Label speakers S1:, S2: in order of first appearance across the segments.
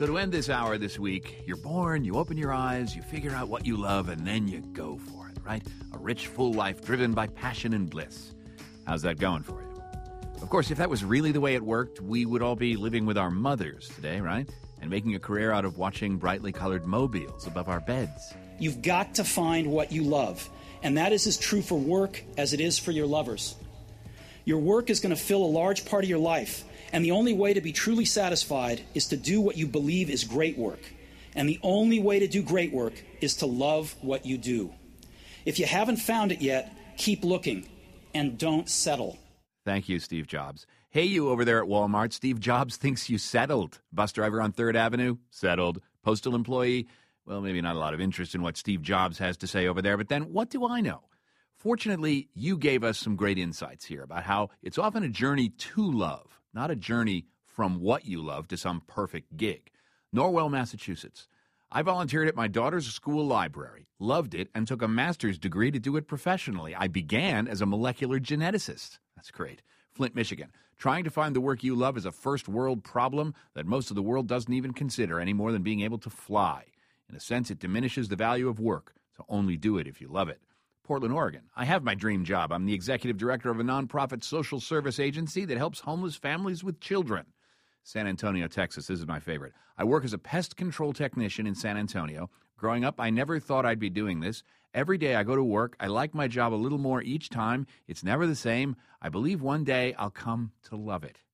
S1: So to end this hour this week, you're born, you open your eyes, you figure out what you love, and then you go for it, right? A rich, full life driven by passion and bliss. How's that going for you? Of course, if that was really the way it worked, we would all be living with our mothers today, right? And making a career out of watching brightly colored mobiles above our beds.
S2: You've got to find what you love, and that is as true for work as it is for your lovers. Your work is going to fill a large part of your life, and the only way to be truly satisfied is to do what you believe is great work. And the only way to do great work is to love what you do. If you haven't found it yet, keep looking, and don't settle.
S1: Thank you, Steve Jobs. Hey, you over there at Walmart, Steve Jobs thinks you settled. Bus driver on 3rd Avenue? Settled. Postal employee? Well, maybe not a lot of interest in what Steve Jobs has to say over there, but then what do I know? Fortunately, you gave us some great insights here about how it's often a journey to love, not a journey from what you love to some perfect gig. Norwell, Massachusetts. I volunteered at my daughter's school library, loved it, and took a master's degree to do it professionally. I began as a molecular geneticist. That's great. Flint, Michigan. Trying to find the work you love is a first world problem that most of the world doesn't even consider any more than being able to fly. In a sense, it diminishes the value of work, so only do it if you love it. Portland, Oregon. I have my dream job. I'm the executive director of a nonprofit social service agency that helps homeless families with children. San Antonio, Texas. This is my favorite. I work as a pest control technician in San Antonio. Growing up, I never thought I'd be doing this. Every day I go to work. I like my job a little more each time. It's never the same. I believe one day I'll come to love it.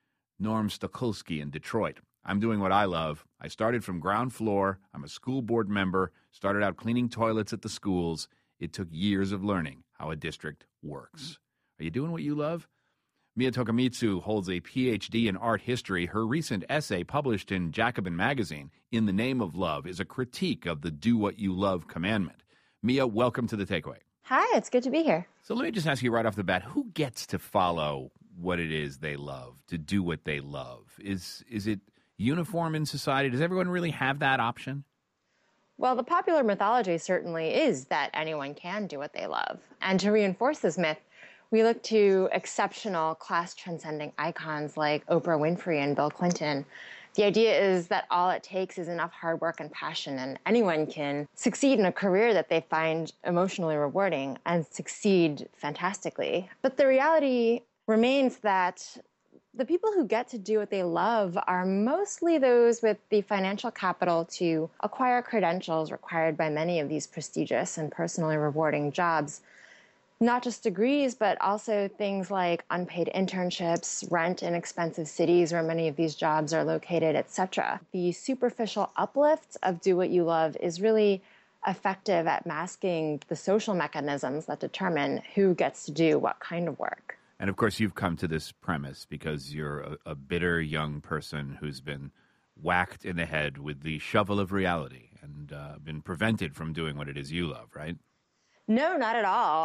S1: Norm Stokulski in Detroit. I'm doing what I love. I started from ground floor. I'm a school board member. Started out cleaning toilets at the schools. It took years of learning how a district works. Are you doing what you love? Mia Tokamitsu holds a Ph.D. in art history. Her recent essay published in Jacobin magazine, In the Name of Love, is a critique of the do what you love commandment. Mia, welcome to The Takeaway.
S3: Hi, it's good to be here.
S1: So let me just ask you right off the bat, who gets to follow what it is they love, to do what they love? Is it uniform in society? Does everyone really have that option?
S3: Well, the popular mythology certainly is that anyone can do what they love. And to reinforce this myth, we look to exceptional class-transcending icons like Oprah Winfrey and Bill Clinton. The idea is that all it takes is enough hard work and passion, and anyone can succeed in a career that they find emotionally rewarding and succeed fantastically. But the reality remains that the people who get to do what they love are mostly those with the financial capital to acquire credentials required by many of these prestigious and personally rewarding jobs. Not just degrees, but also things like unpaid internships, rent in expensive cities where many of these jobs are located, etc. The superficial uplift of do what you love is really effective at masking the social mechanisms that determine who gets to do what kind of work.
S1: And, of course, you've come to this premise because you're a bitter young person who's been whacked in the head with the shovel of reality and been prevented from doing what it is you love, right?
S3: No, not at all.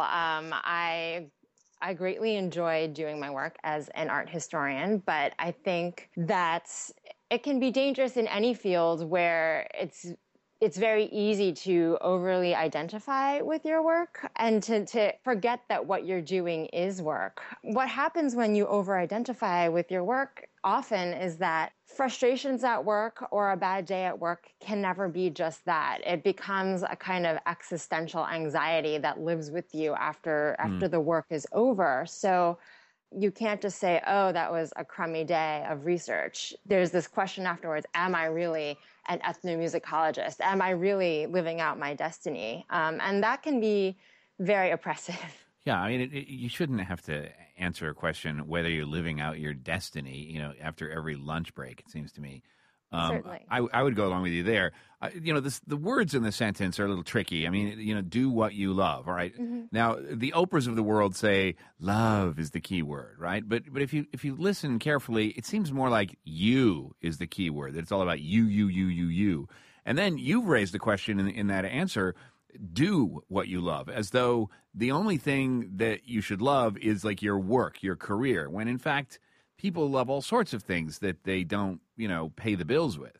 S3: I greatly enjoy doing my work as an art historian, but I think that it can be dangerous in any field where it's very easy to overly identify with your work and to forget that what you're doing is work. What happens when you over-identify with your work often is that frustrations at work or a bad day at work can never be just that. It becomes a kind of existential anxiety that lives with you after the work is over. So you can't just say, oh, that was a crummy day of research. There's this question afterwards, am I really an ethnomusicologist? Am I really living out my destiny? And that can be very oppressive.
S1: Yeah, I mean, you shouldn't have to answer a question whether you're living out your destiny, after every lunch break, it seems to me.
S3: Certainly.
S1: I would go along with you there. The words in the sentence are a little tricky. I mean, do what you love, all right? Mm-hmm. Now, the Oprahs of the world say love is the key word, right? But if you listen carefully, it seems more like you is the key word, that it's all about you. And then you've raised the question in that answer, do what you love, as though the only thing that you should love is like your work, your career, when in fact people love all sorts of things that they don't, pay the bills with.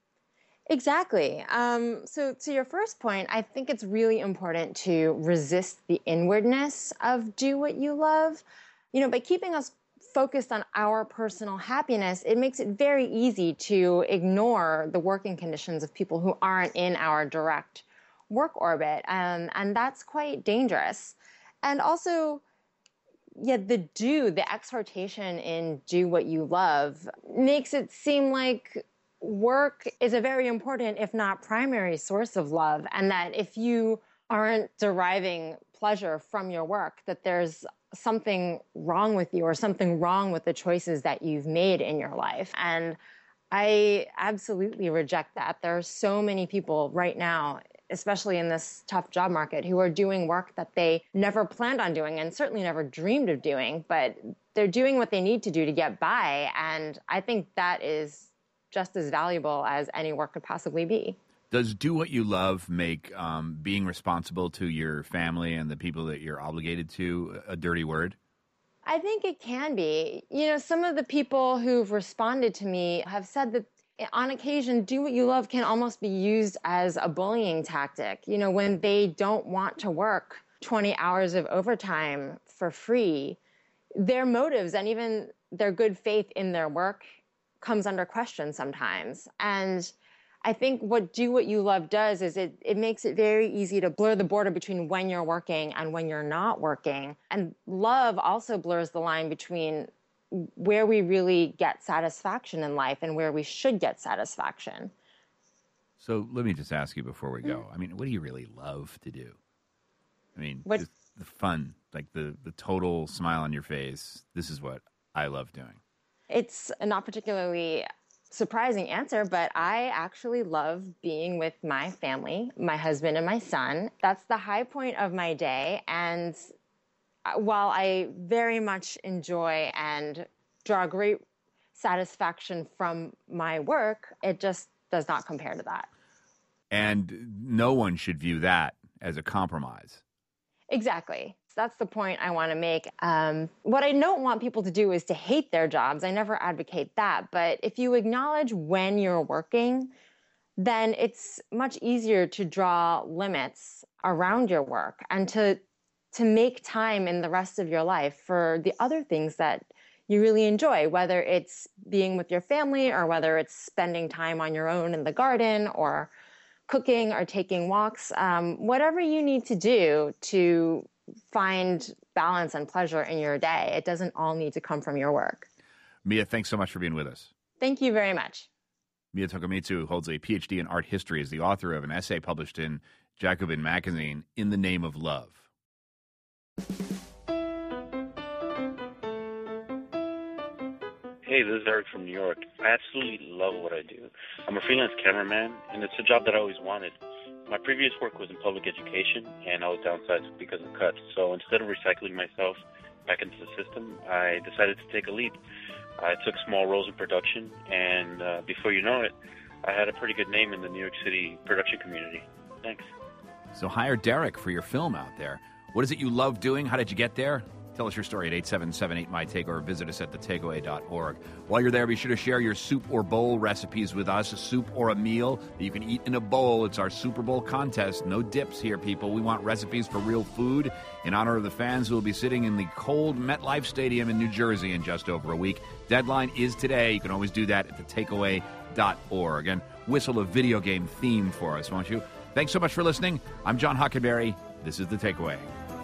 S3: Exactly. So to your first point, I think it's really important to resist the inwardness of do what you love. By keeping us focused on our personal happiness, it makes it very easy to ignore the working conditions of people who aren't in our direct work orbit. And that's quite dangerous. And also, the exhortation in do what you love makes it seem like work is a very important, if not primary, source of love. And that if you aren't deriving pleasure from your work, that there's something wrong with you or something wrong with the choices that you've made in your life. And I absolutely reject that. There are so many people right now, especially in this tough job market, who are doing work that they never planned on doing and certainly never dreamed of doing, but they're doing what they need to do to get by. And I think that is just as valuable as any work could possibly be.
S1: Does do what you love make being responsible to your family and the people that you're obligated to a dirty word?
S3: I think it can be. Some of the people who've responded to me have said that on occasion, do what you love can almost be used as a bullying tactic. When they don't want to work 20 hours of overtime for free, their motives and even their good faith in their work comes under question sometimes. And I think what do what you love does is it makes it very easy to blur the border between when you're working and when you're not working. And love also blurs the line between where we really get satisfaction in life and where we should get satisfaction.
S1: So let me just ask you before we go. I mean, what do you really love to do? I mean, just the fun, like the total smile on your face. This is what I love doing. It's
S3: a not particularly surprising answer, but I actually love being with my family, my husband and my son. That's the high point of my day. And while I very much enjoy and draw great satisfaction from my work, it just does not compare to that.
S1: And no one should view that as a compromise.
S3: Exactly. That's the point I want to make. What I don't want people to do is to hate their jobs. I never advocate that. But if you acknowledge when you're working, then it's much easier to draw limits around your work and to make time in the rest of your life for the other things that you really enjoy, whether it's being with your family or whether it's spending time on your own in the garden or cooking or taking walks, whatever you need to do to find balance and pleasure in your day. It doesn't all need to come from your work.
S1: Mia, thanks so much for being with us.
S3: Thank you very much.
S1: Mia Tokomitsu holds a PhD in art history, is the author of an essay published in Jacobin magazine, In the Name of Love.
S4: Hey, this is Eric from New York. I absolutely love what I do. I'm a freelance cameraman, and it's a job that I always wanted. My previous work was in public education, and I was downsized because of cuts. So instead of recycling myself back into the system, I decided to take a leap. I took small roles in production, and before you know it, I had a pretty good name in the New York City production community. Thanks.
S1: So hire Derek for your film out there. What is it you love doing? How did you get there? Tell us your story at 877-8MY-TAKE or visit us at thetakeaway.org. While you're there, be sure to share your soup or bowl recipes with us, a soup or a meal that you can eat in a bowl. It's our Super Bowl contest. No dips here, people. We want recipes for real food in honor of the fans who will be sitting in the cold MetLife Stadium in New Jersey in just over a week. Deadline is today. You can always do that at thetakeaway.org. And whistle a video game theme for us, won't you? Thanks so much for listening. I'm John Hockenberry. This is The Takeaway.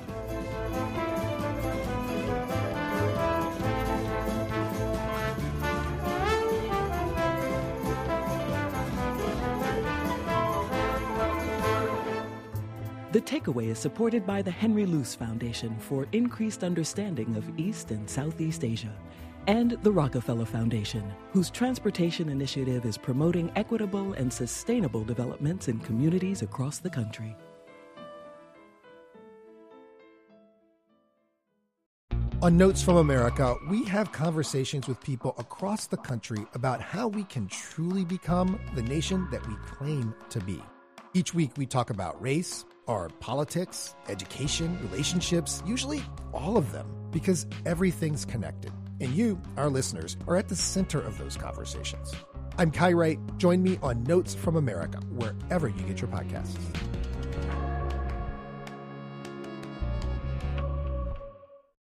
S5: The Takeaway is supported by the Henry Luce Foundation for increased understanding of East and Southeast Asia, and the Rockefeller Foundation, whose transportation initiative is promoting equitable and sustainable developments in communities across the country.
S6: On Notes from America, we have conversations with people across the country about how we can truly become the nation that we claim to be. Each week we talk about race, our politics, education, relationships, usually all of them, because everything's connected. And you, our listeners, are at the center of those conversations. I'm Kai Wright. Join me on Notes from America, wherever you get your podcasts.